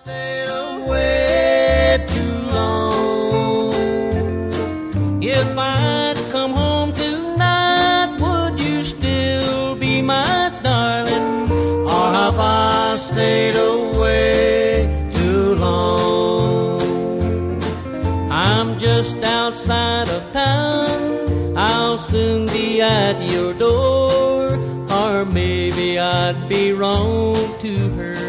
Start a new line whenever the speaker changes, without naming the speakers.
stayed away too long. If I'd come home tonight, would you still be my darling? Or have I stayed away too long? I'm just outside of town, I'll soon be at your door. Or maybe I'd be wrong to her